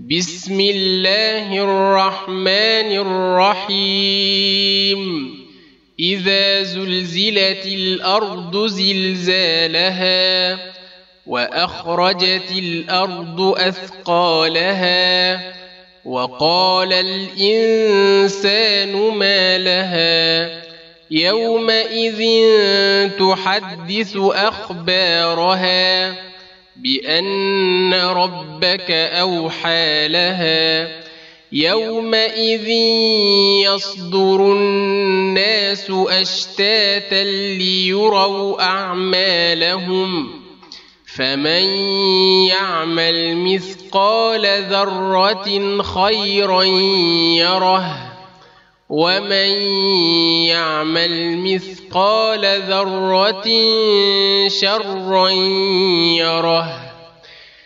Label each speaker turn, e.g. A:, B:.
A: بسم الله الرحمن الرحيم إذا زلزلت الأرض زلزالها وأخرجت الأرض أثقالها وقال الإنسان ما لها يومئذ تحدث أخبارها بأن ربك أوحى لها يومئذ يصدر الناس أشتاتا ليروا أعمالهم فمن يعمل مثقال ذرة خيرا يره ومن يعمل مثقال ذرة شرا يره